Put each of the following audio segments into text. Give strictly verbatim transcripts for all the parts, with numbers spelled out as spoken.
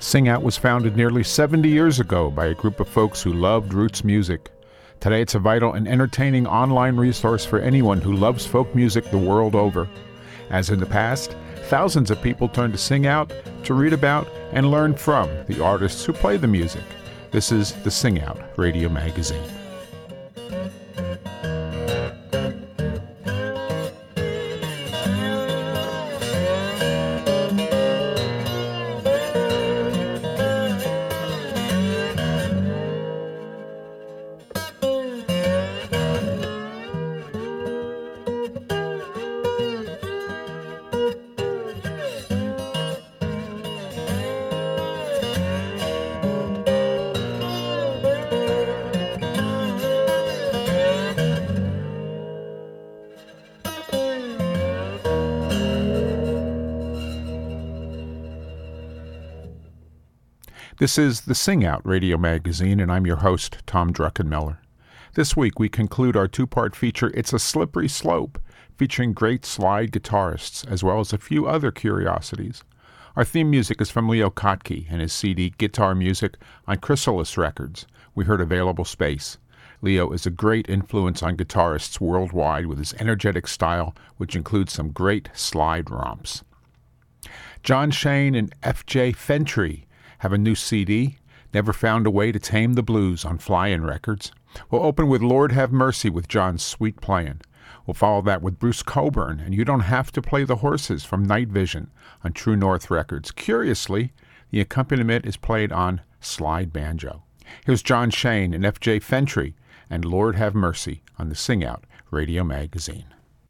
Sing Out was founded nearly seventy years ago by a group of folks who loved roots music. Today it's a vital and entertaining online resource for anyone who loves folk music the world over. As in the past, thousands of people turn to Sing Out to read about and learn from the artists who play the music. This is the Sing Out Radio Magazine. This is the Sing Out Radio Magazine, and I'm your host, Tom Druckenmiller. This week we conclude our two-part feature, It's a Slippery Slope, featuring great slide guitarists, as well as a few other curiosities. Our theme music is from Leo Kottke and his C D Guitar Music on Chrysalis Records. We heard Available Space. Leo is a great influence on guitarists worldwide with his energetic style, which includes some great slide romps. John Shane and F J Fentree have a new C D, Never Found a Way to Tame the Blues, on Fly-In Records. We'll open with Lord Have Mercy with John's Sweet Playin'. We'll follow that with Bruce Cockburn and You Don't Have to Play the Horses from Night Vision on True North Records. Curiously, the accompaniment is played on slide banjo. Here's John Shane and F J Fentree and Lord Have Mercy on the Sing Out Radio Magazine.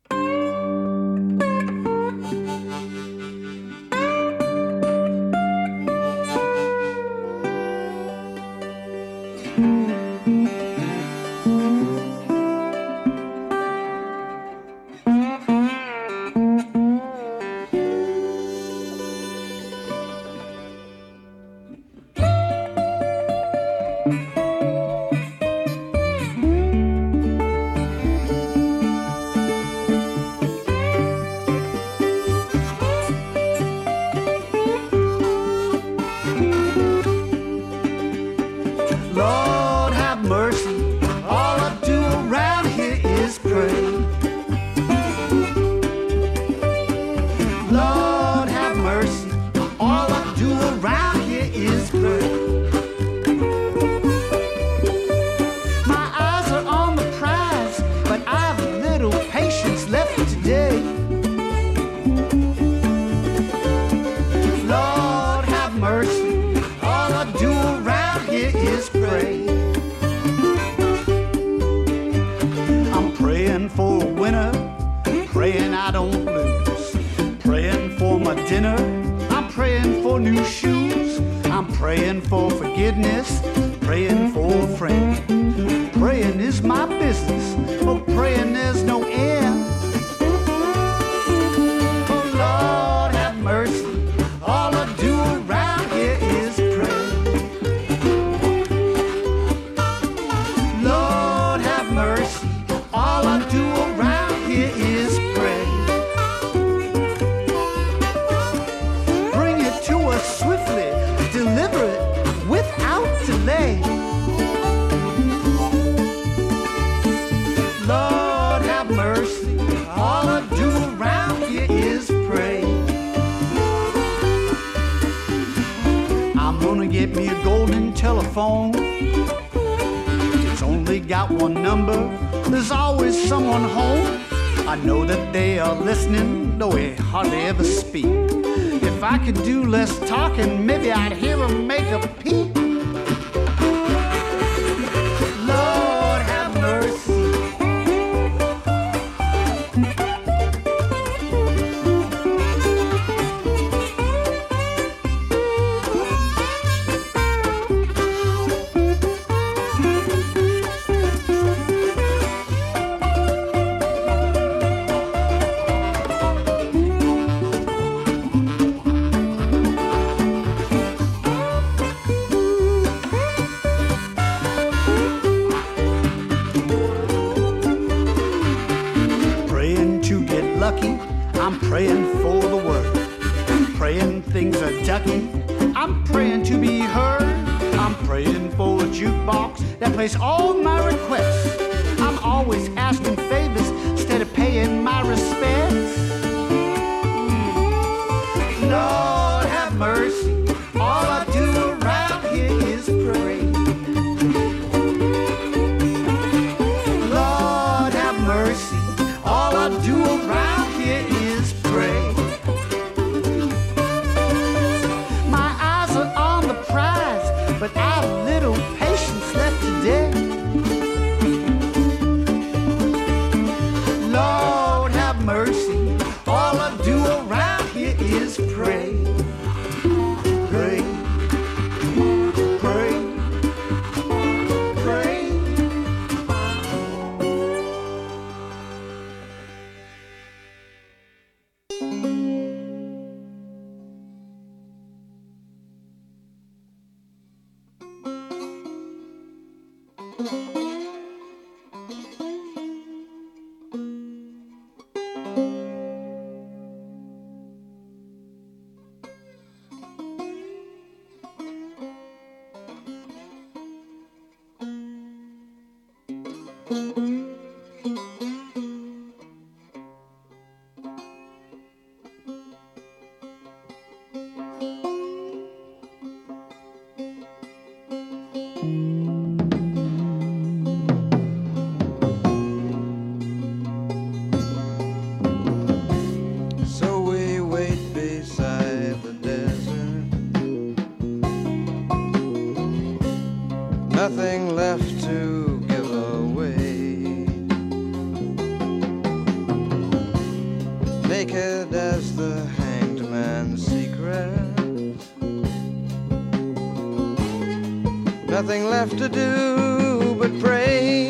It's only got one number. There's always someone home. I know that they are listening, though we hardly ever speak. If I could do less talking, maybe I'd hear them make a peep. Lord have mercy. praying things are ducking. I'm praying to be heard. I'm praying for a jukebox that plays all my requests. I'm always asking favors instead of paying my respects. Lord have mercy, all I do around here is pray. Lord have mercy, all I do around here is pray. My eyes are on the prize, but I've little patience left today. Lord have mercy, all I do around here is pray. Pray, pray, pray. So we wait beside the desert, nothing left to give away, naked as the hanged man's secret, nothing left to do but pray.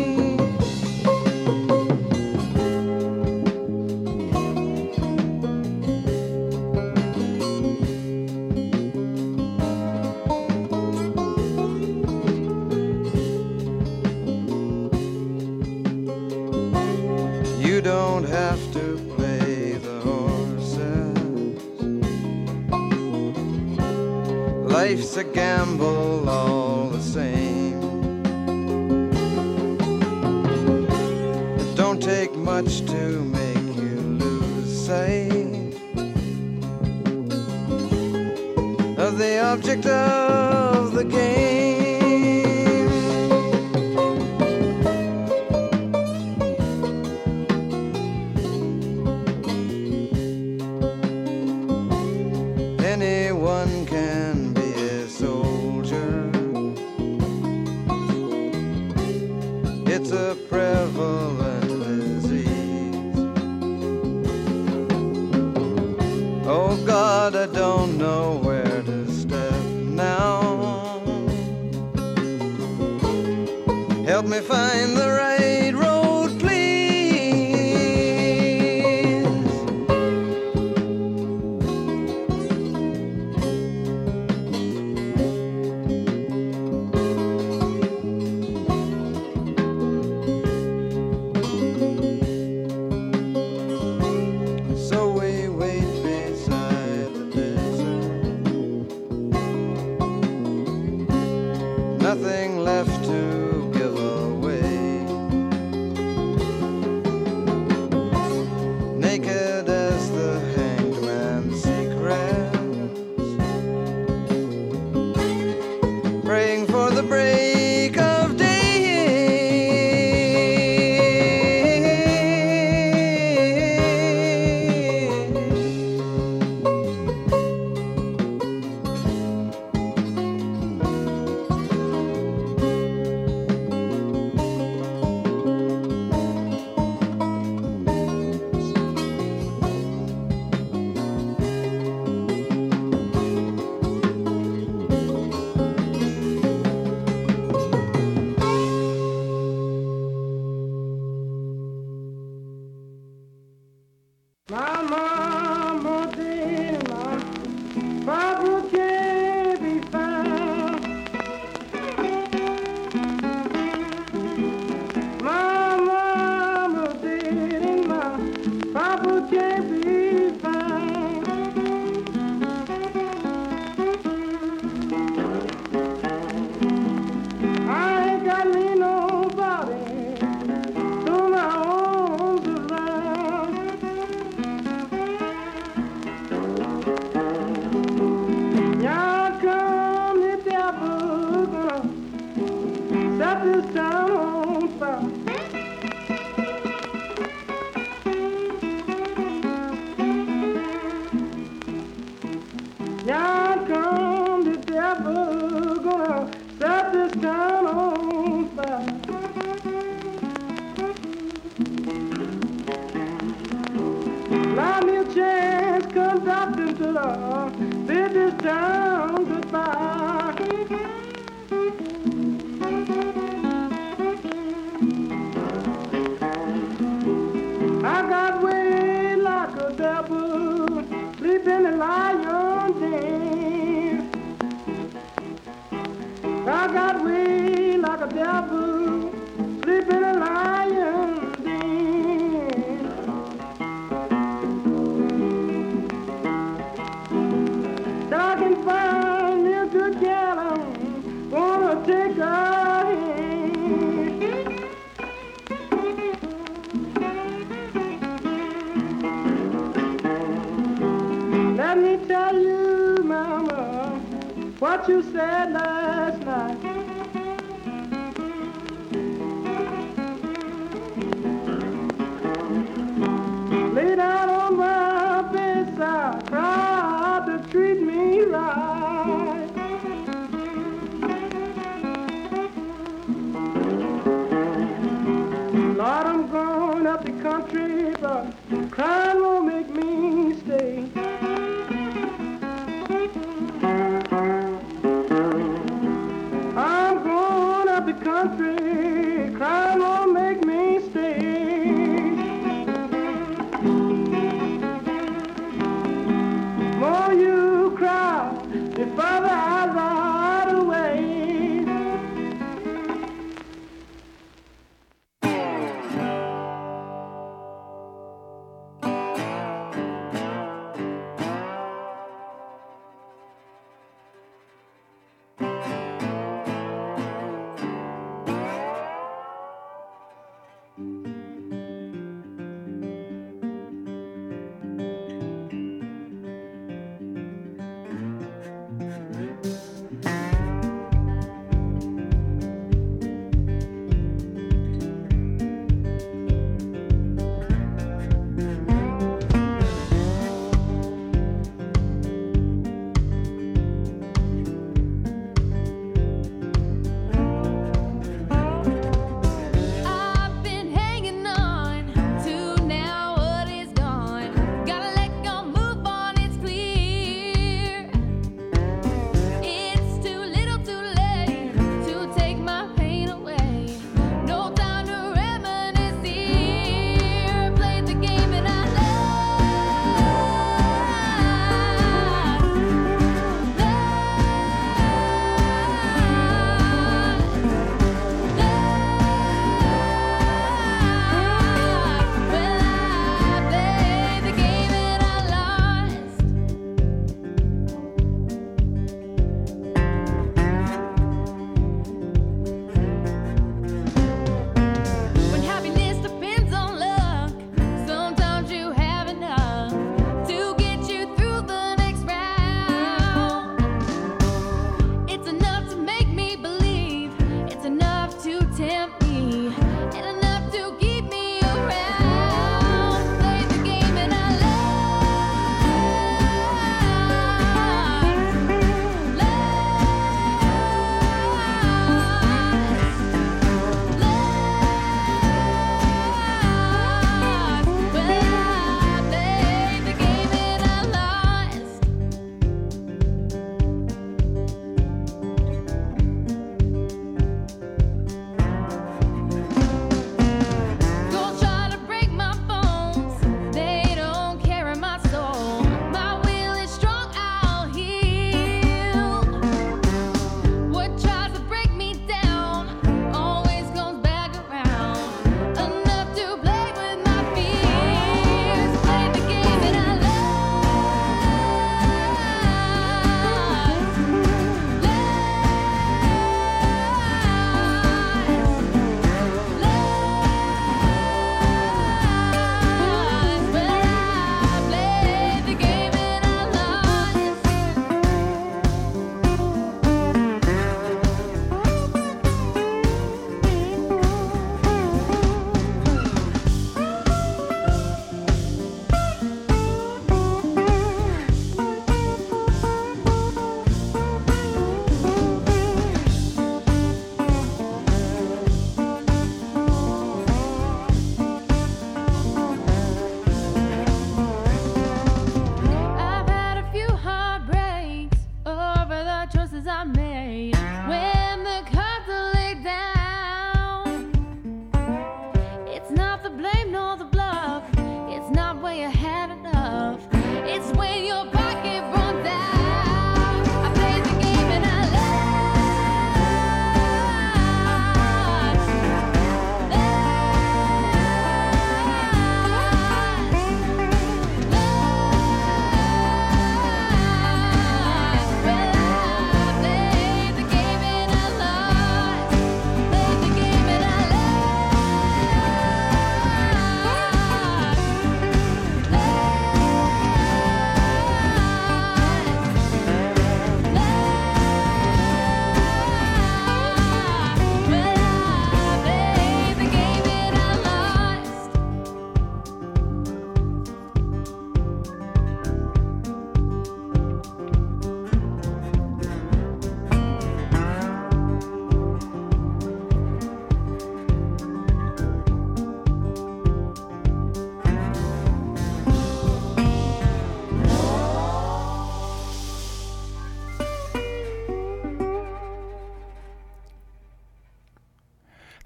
You don't have to play the horses. Life's a gamble all the same. It don't take much to make you lose sight of the object of the game. Anyone can be a soldier. It's a prevalent disease. Oh God, I don't know where to step now. Help me find the right road, please. So we wait beside the desert, nothing left to give away, naked as the hanged man's secrets, praying for the break of day. Mama, Modena, Pablo can't be found. Mama, Modena, Pablo can't be found. mama, bid this town goodbye. I got way like a devil, sleep in the lion den. I got way like a devil, sleep in the lion den. Till I can find me a good gal, I'm gonna take her in. Let me tell you, mama, what you said last night. Lay down on my bedside, tried to treat me right. Lord, I'm going up the country, but crying won't make me stay. I'm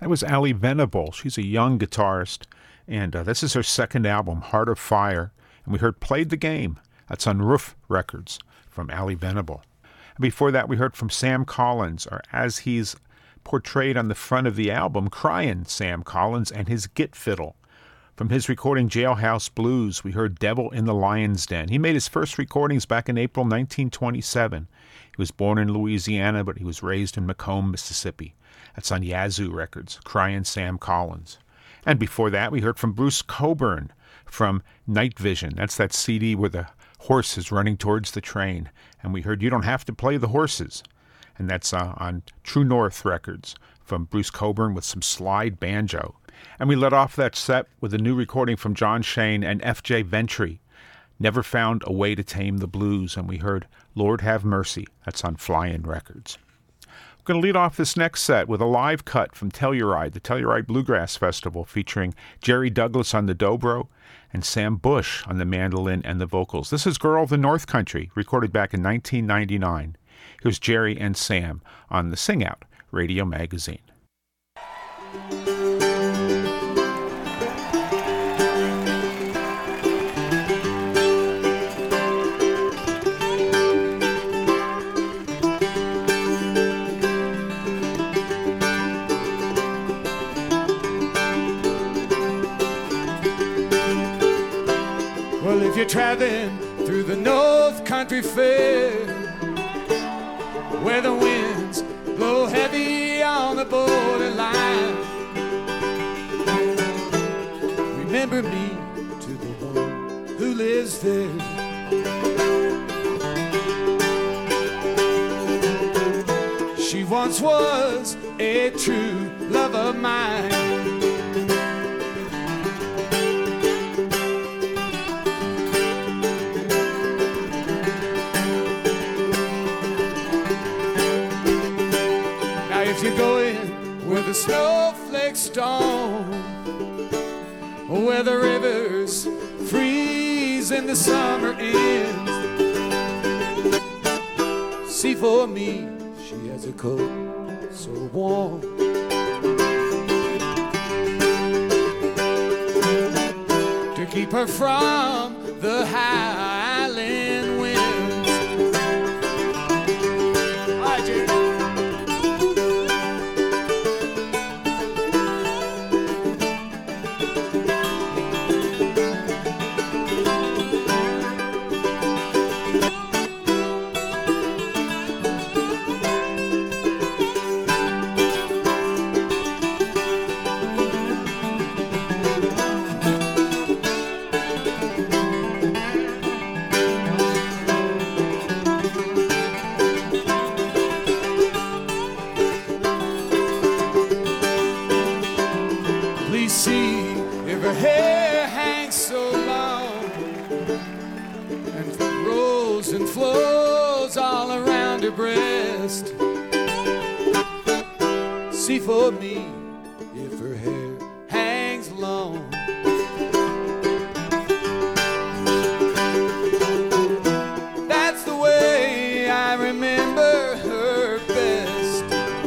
That was Allie Venable. She's a young guitarist, and uh, this is her second album, Heart of Fire. And we heard Played the Game. That's on Roof Records from Allie Venable. And before that, we heard from Sam Collins, or as he's portrayed on the front of the album, Cryin' Sam Collins and his Git Fiddle. From his recording Jailhouse Blues, we heard Devil in the Lion's Den. He made his first recordings back in April nineteen twenty-seven. He was born in Louisiana, but he was raised in Macomb, Mississippi. That's on Yazoo Records, Cryin' Sam Collins. And before that, we heard from Bruce Cockburn from Night Vision. That's that C D where the horse is running towards the train. And we heard You Don't Have to Play the Horses. And that's uh, on True North Records from Bruce Cockburn with some slide banjo. And we let off that set with a new recording from John Shane and F J Ventry, Never Found a Way to Tame the Blues. And we heard Lord Have Mercy. That's on Fly-In Records. We're going to lead off this next set with a live cut from Telluride, the Telluride Bluegrass Festival, featuring Jerry Douglas on the dobro and Sam Bush on the mandolin and the vocals. This is Girl of the North Country, recorded back in nineteen ninety-nine. Here's Jerry and Sam on the Sing Out Radio Magazine. Well, if you're traveling through the North Country Fair, where the winds blow heavy on the borderline, remember me to the one who lives there. She once was a true love of mine. If you're going where the snowflakes storm, where the rivers freeze and the summer ends, see for me, she has a coat so warm. To keep her from the highland winds. Hi, Jerry. Breast. See for me if her hair hangs long. That's the way I remember her best.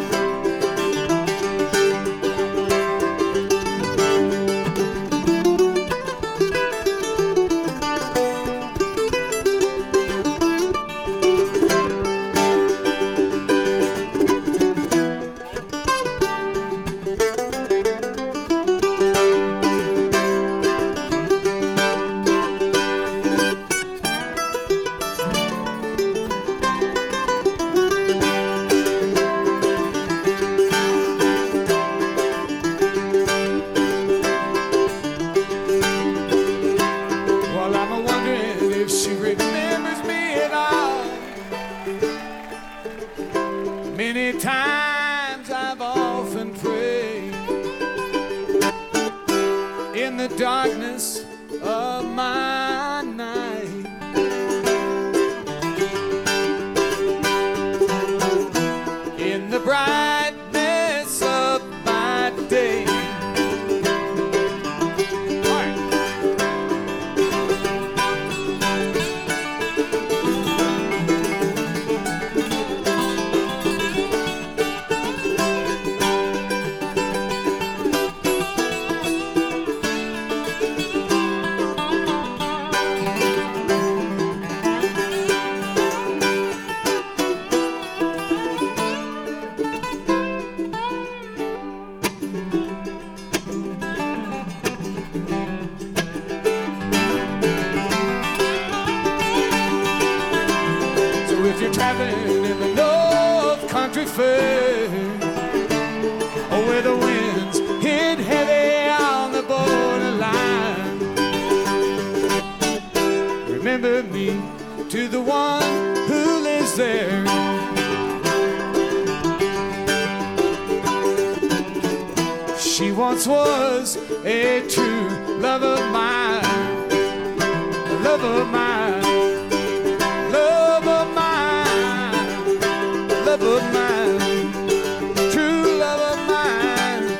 Darkness of my night, in the brightness of my day. country fair, oh, where the winds hit heavy on the borderline. Remember me to the one who lives there. She once was a true love of mine, a love of mine, love of mine, love of mine, true love of mine.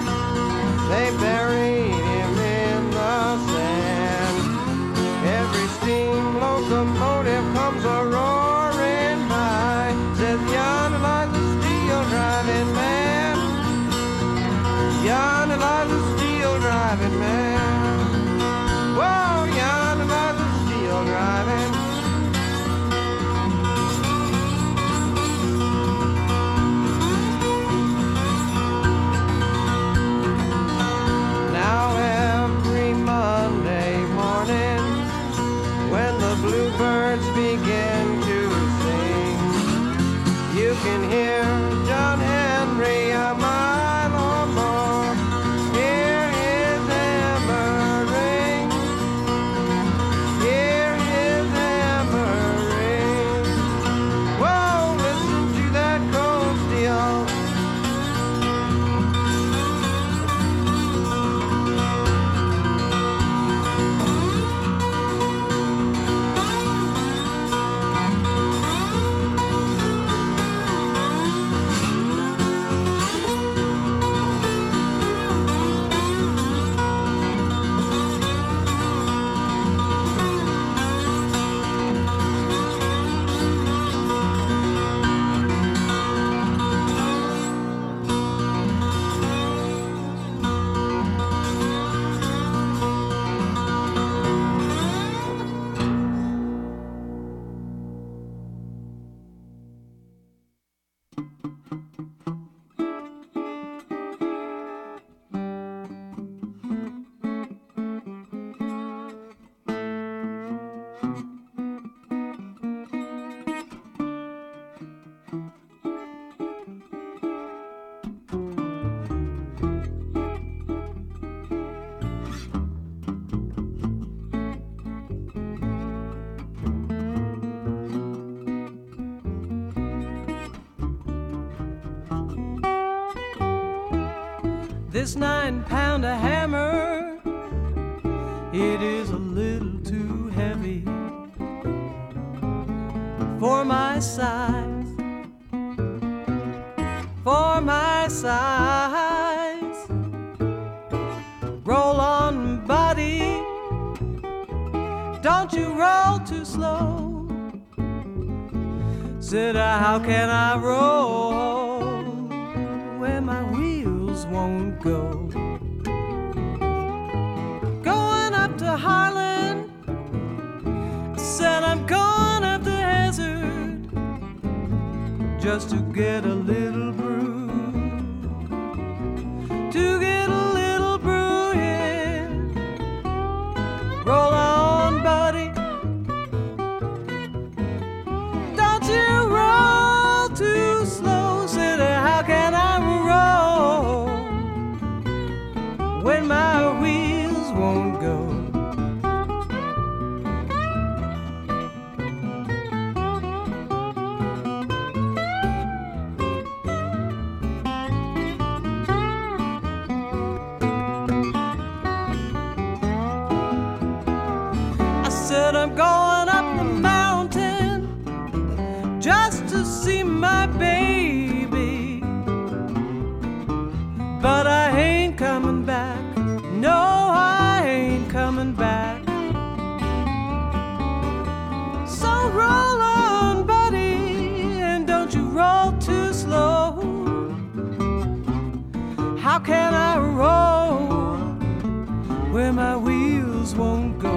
They buried him in the sand. Every This nine-pounder hammer, it is a little too heavy for my size, for my size. Roll on, body, don't you roll too slow. Said I, how can I roll when my wheels won't go? Going up to Harlan, said I'm going up the hazard just to get a little brew, to get a little brew, yeah. Roll on, buddy, don't you roll too slow. Said how can I roll when my wheels won't go? Said I'm going up the mountain just to see my baby, but I ain't coming back. No, I ain't coming back. So roll on, buddy, and don't you roll too slow. How can I roll where my wheels won't go?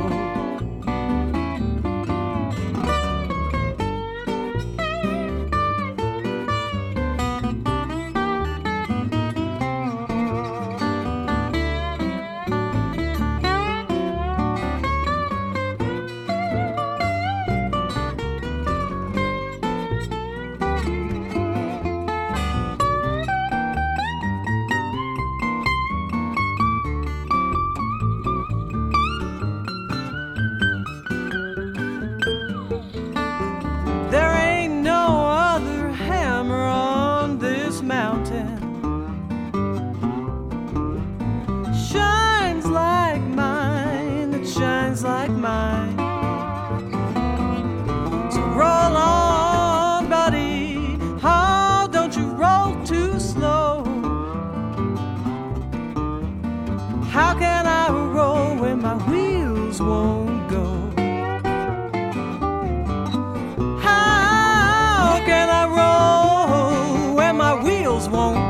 Like mine. So roll on, buddy, oh, don't you roll too slow. How can I roll when my wheels won't go? How can I roll when my wheels won't?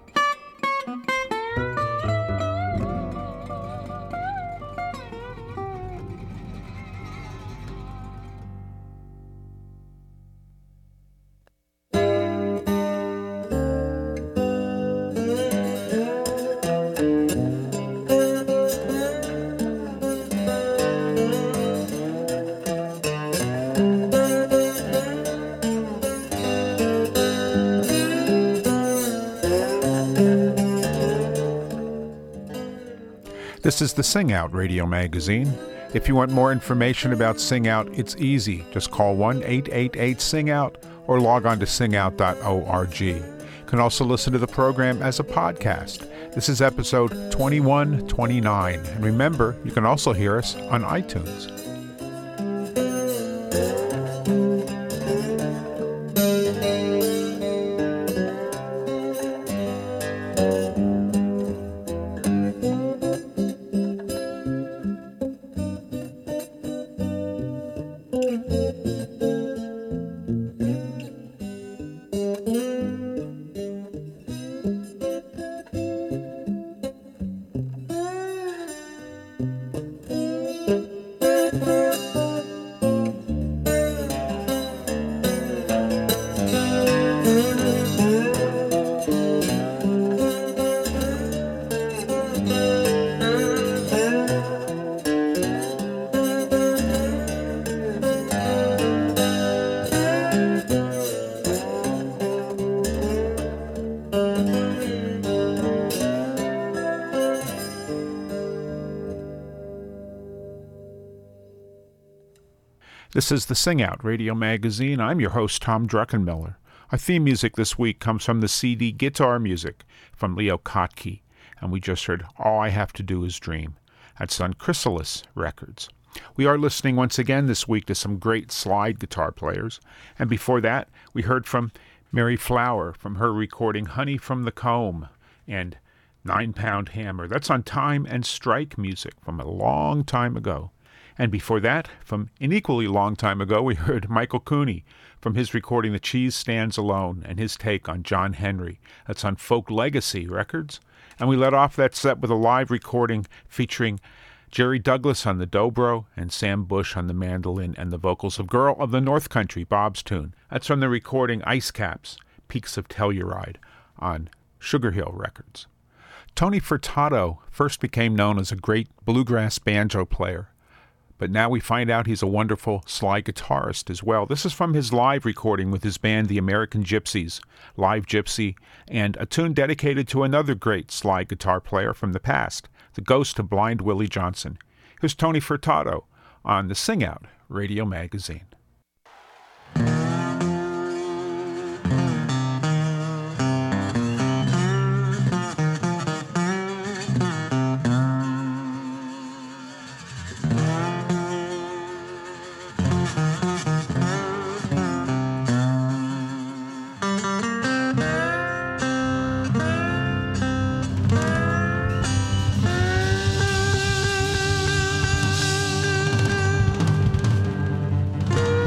This is the Sing Out radio magazine. If you want more information about Sing Out, it's easy. Just call one eight eight eight sing out or log on to sing out dot org. You can also listen to the program as a podcast. This is episode twenty-one twenty-nine. And remember, you can also hear us on iTunes. This is the Sing Out radio magazine. I'm your host, Tom Druckenmiller. Our theme music this week comes from the C D Guitar Music from Leo Kottke. and we just heard All I Have to Do Is Dream. That's on Chrysalis Records. We are listening once again this week to some great slide guitar players, and before that we heard from Mary Flower from her recording Honey from the Comb and Nine Pound Hammer. That's on Time and Strike music from a long time ago. And before that, from an equally long time ago, we heard Michael Cooney from his recording The Cheese Stands Alone and his take on John Henry. That's on Folk Legacy Records. And we let off that set with a live recording featuring Jerry Douglas on the dobro and Sam Bush on the mandolin and the vocals of Girl of the North Country, Bob's tune. That's from the recording Ice Caps, Peaks of Telluride on Sugar Hill Records. Tony Furtado first became known as a great bluegrass banjo player, but now we find out he's a wonderful slide guitarist as well. This is from his live recording with his band, the American Gypsies, Live Gypsy, and a tune dedicated to another great slide guitar player from the past, the ghost of Blind Willie Johnson. Here's Tony Furtado on the Sing Out Radio Magazine. Thank you.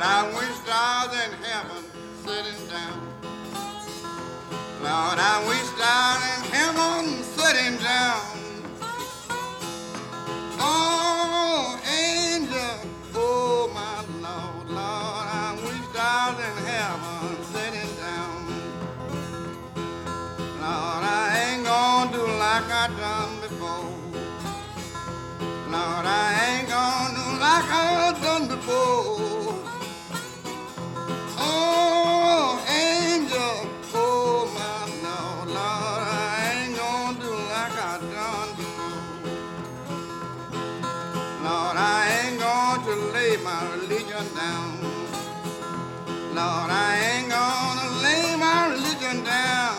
Lord, I wish I was in heaven sitting down. Lord, I wish I was in heaven sitting down. Oh, angel, oh my Lord, Lord, I wish I was in heaven sitting down. Lord, I ain't gonna do like I done before. Lord, I ain't gonna do like I done before. Oh, angel, oh my Lord, Lord, I ain't gonna do like I done before. Lord, I ain't going to lay my religion down. Lord, I ain't gonna lay my religion down.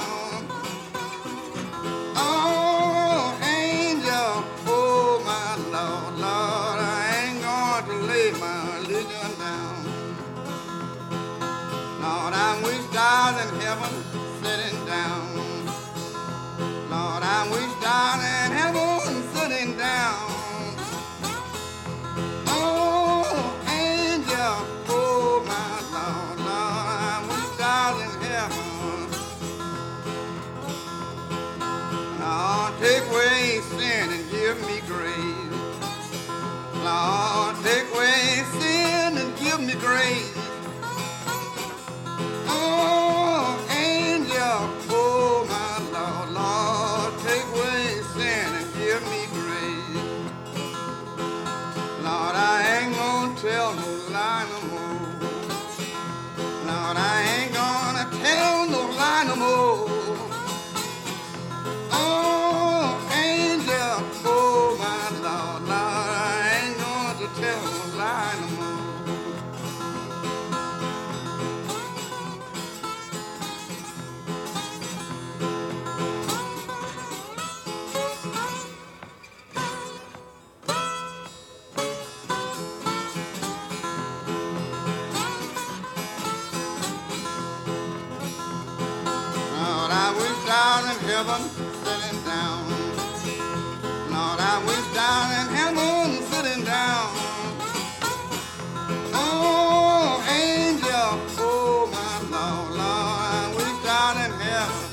Oh, angel, oh my Lord, Lord, I ain't going to lay my religion down. Lord, I wish I was in heaven sitting down. Lord, I wish I was in heaven sitting down. Oh, angel, oh my Lord, Lord, I wish I was in heaven. Lord, take away sin and give me grace. Lord, take away sin and give me grace. Oh, angel, oh my Lord, Lord, take away sin and give me grace. Lord, I ain't gonna tell no lie no more. Lord, I ain't gonna tell no lie no more. Oh, angel, oh my Lord, Lord, I ain't gonna tell no lie no more. Lord, I wish I was in heaven sitting down. Lord, I wish I was in heaven sitting down. Oh, angel, oh my Lord, Lord, I wish I was in heaven.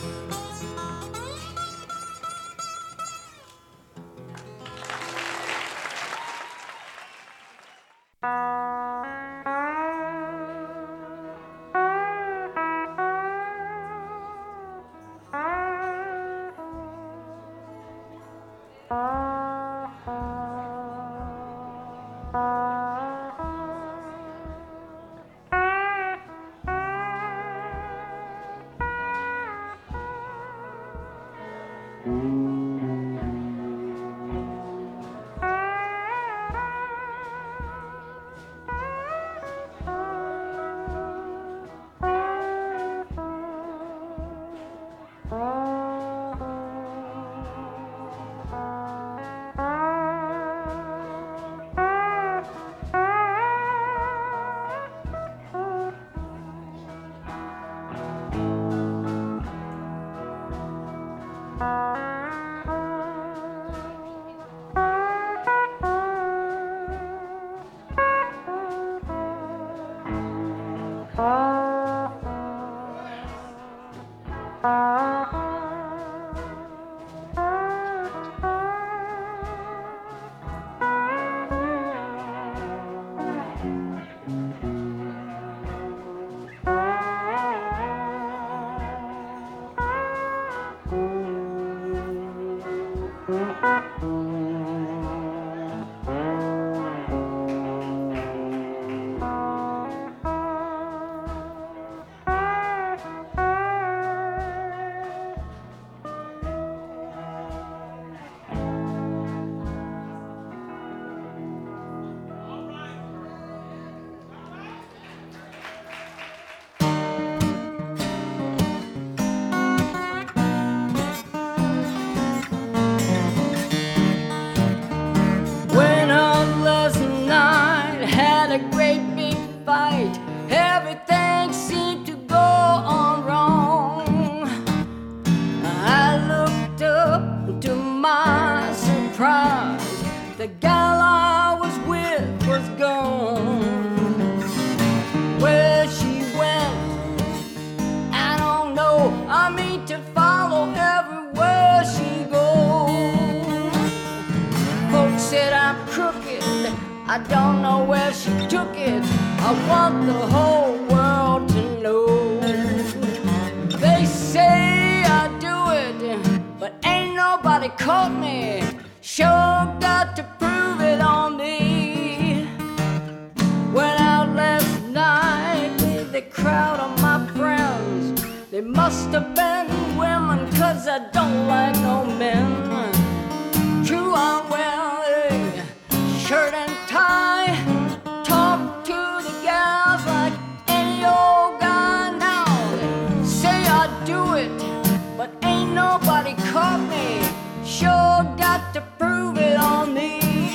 I don't know where she took it. I want the whole world to know. They say I do it, but ain't nobody caught me. Sure got to prove it on me. Went out last night with a crowd of my friends. They must have been women, cause I don't like no men. True, I'm wearing a shirt and tie. Talk to the gals like any old guy now. They say I do it, but ain't nobody caught me. Sure got to prove it on me.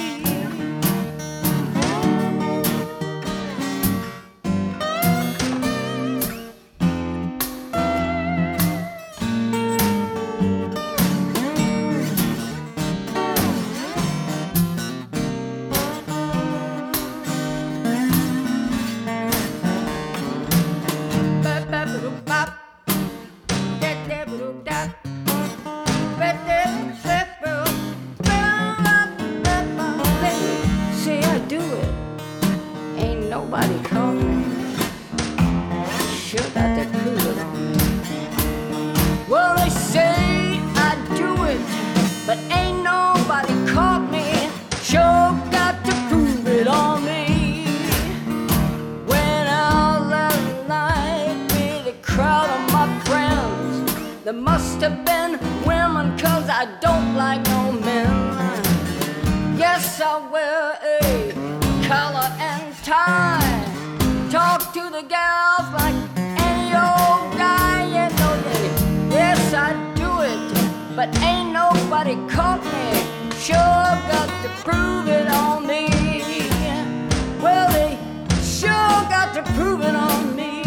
Nobody caught me. Sure got to prove it on me. Well, they say I do it, but ain't nobody caught me. Sure got to prove it on me. Went out last night with a crowd of my friends. There must have been women, cause I don't like no men. Yes, I wear a collar and tie. Talk to the gals like any old guy, you know that. Yes, I do it, but ain't nobody caught me. Sure got to prove it on me. Well, they sure got to prove it on me.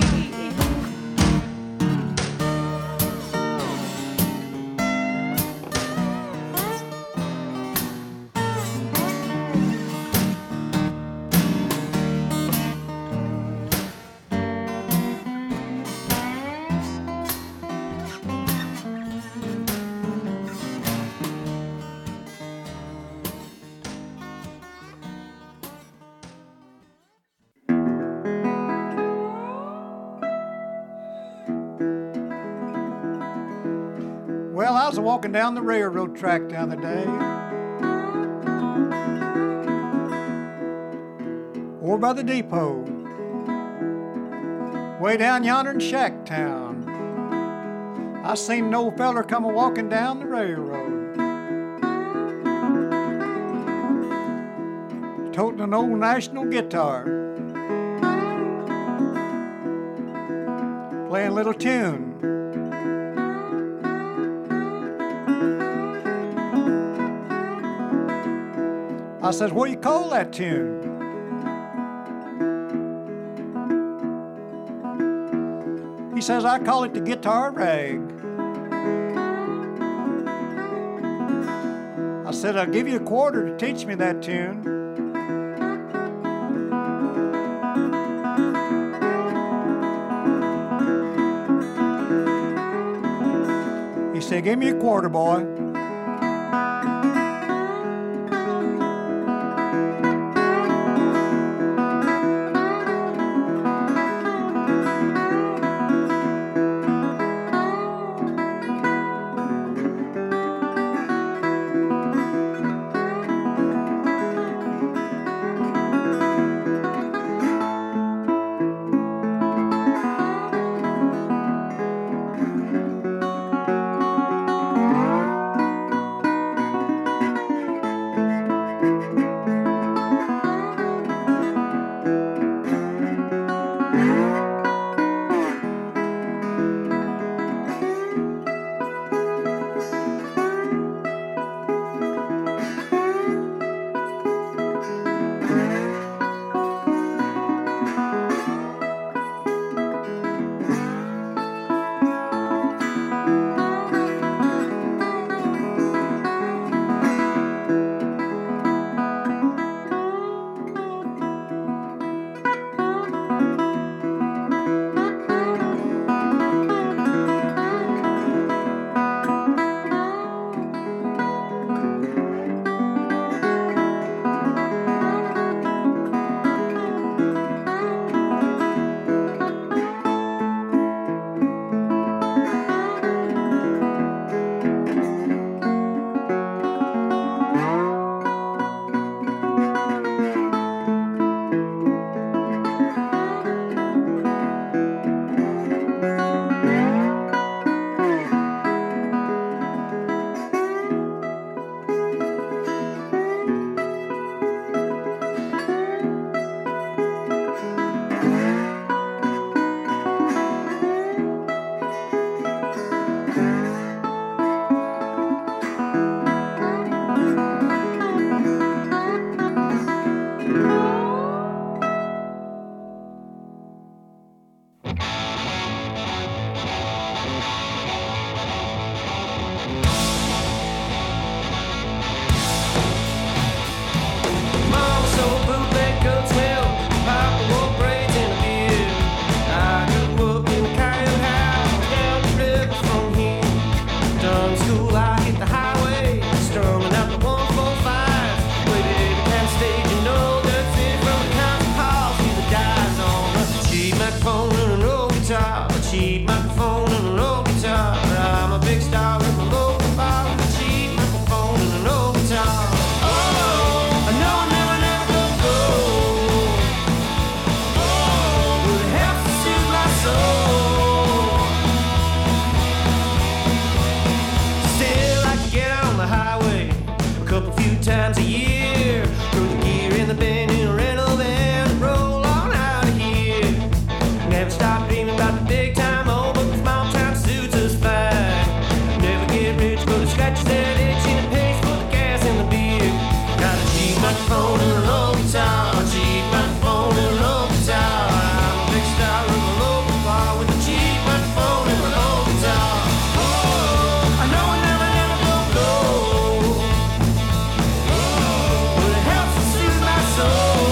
Well, I was walking down the railroad track the other day, over by the depot, way down yonder in Shacktown. I seen an old feller come a walking down the railroad, toting an old National guitar, playing a little tune. I says, what do you call that tune? He says, I call it the Guitar Rag. I said, I'll give you a quarter to teach me that tune. He said, give me a quarter, boy. school, I hit the highway, storming up the one forty-five. Waited every kind of stage, you know that's it. From the concert hall to the dives on a cheap microphone and an old guitar. A cheap microphone and an old guitar. I'm a big star in my local bar with a cheap microphone and an old guitar. Oh, I know I never, never go gold. Oh, but it helps to soothe my soul. Still, I can get out on the highway a couple few times a year. Throw the gear in the bin in a rental van and roll on out of here. Never stop dreaming about the big time, oh, but the small time suits us fine. Never get rich, but it scratches that itch and it pays for the gas and the beer. Got a cheap microphone and an old guitar. A cheap microphone and an old guitar. I'm a big star in my local bar with a cheap microphone and an old guitar. Oh, I know I never, never go gold. Oh, but it helps to soothe my soul.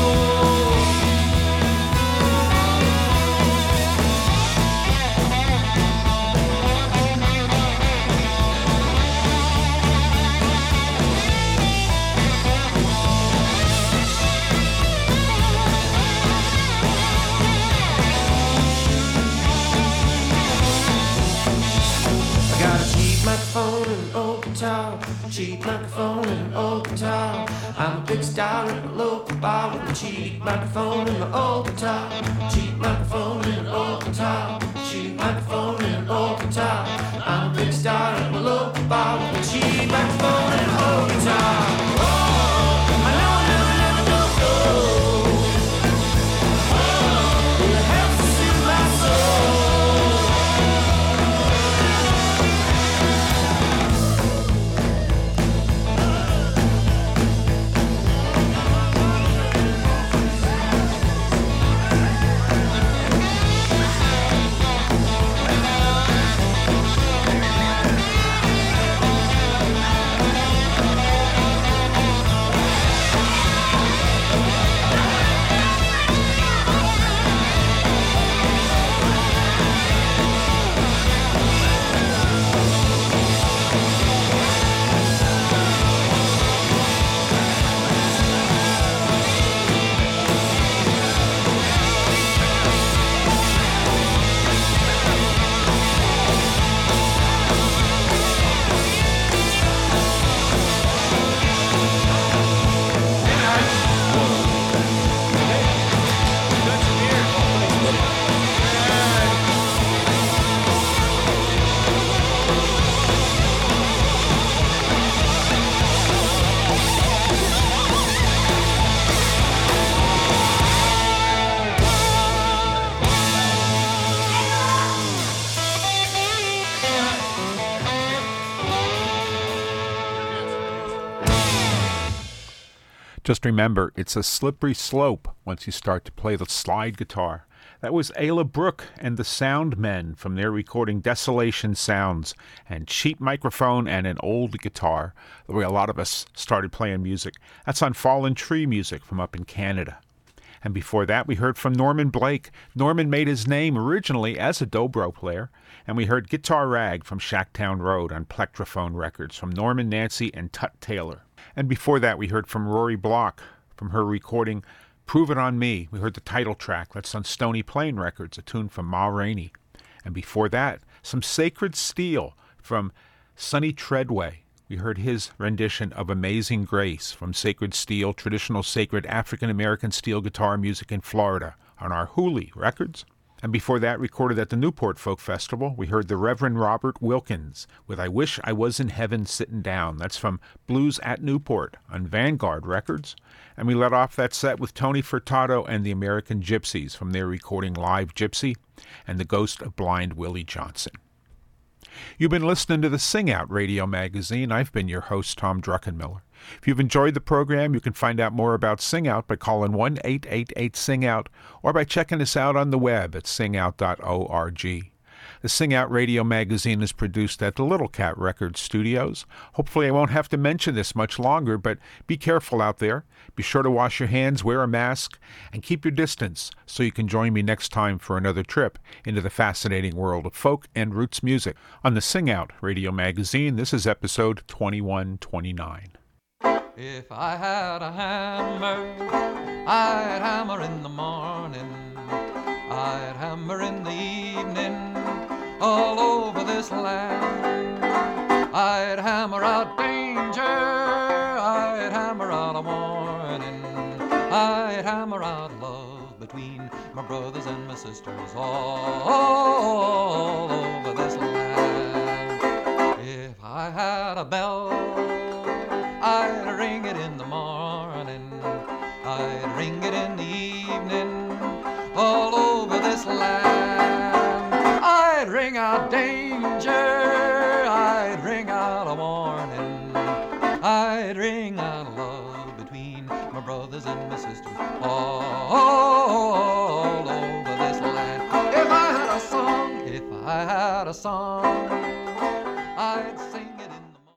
I got a cheap microphone and an old guitar. Cheap microphone and an old guitar. I'm a big star in a local bar with a cheap microphone and an old guitar. Cheap microphone and an old guitar. Cheap microphone and an old guitar. I'm a big star in a local bar with a cheap microphone and an old guitar. Oh, I know I never, never go gold. Oh, but it helps to soothe my soul. Just remember, it's a slippery slope once you start to play the slide guitar. That was Ayla Brooke and the Sound Men from their recording Desolation Sounds, and cheap microphone and an old guitar, the way a lot of us started playing music. That's on Fallen Tree Music from up in Canada. And before that, we heard from Norman Blake. Norman made his name originally as a dobro player, and we heard Guitar Rag from Shacktown Road on Plectrophone Records from Norman Nancy and Tut Taylor. And before that, we heard from Rory Block from her recording Prove It On Me. We heard the title track. That's on Stony Plain Records, a tune from Ma Rainey. And before that, some Sacred Steel from Sonny Treadway. We heard his rendition of Amazing Grace from Sacred Steel, traditional sacred African-American steel guitar music in Florida on our Hooley Records. And before that, recorded at the Newport Folk Festival, we heard the Reverend Robert Wilkins with I Wish I Was in Heaven Sittin' Down. That's from Blues at Newport on Vanguard Records. And we let off that set with Tony Furtado and the American Gypsies from their recording Live Gypsy and the Ghost of Blind Willie Johnson. You've been listening to the Sing Out Radio Magazine. I've been your host, Tom Druckenmiller. If you've enjoyed the program, you can find out more about Sing Out by calling one eight eight eight sing out or by checking us out on the web at sing out dot org. The Sing Out Radio magazine is produced at the Little Cat Records studios. Hopefully I won't have to mention this much longer, but be careful out there. Be sure to wash your hands, wear a mask, and keep your distance so you can join me next time for another trip into the fascinating world of folk and roots music. On the Sing Out Radio magazine, this is episode twenty-one twenty-nine. If I had a hammer, I'd hammer in the morning, I'd hammer in the evening, all over this land. I'd hammer out danger, I'd hammer out a warning, I'd hammer out love between my brothers and my sisters all, all over this land. If I had a bell, I'd ring it in the morning, I'd ring it in the evening, all over this land. I'd ring out danger, I'd ring out a warning, I'd ring out love between my brothers and my sisters all, all over this land. If I had a song, if I had a song,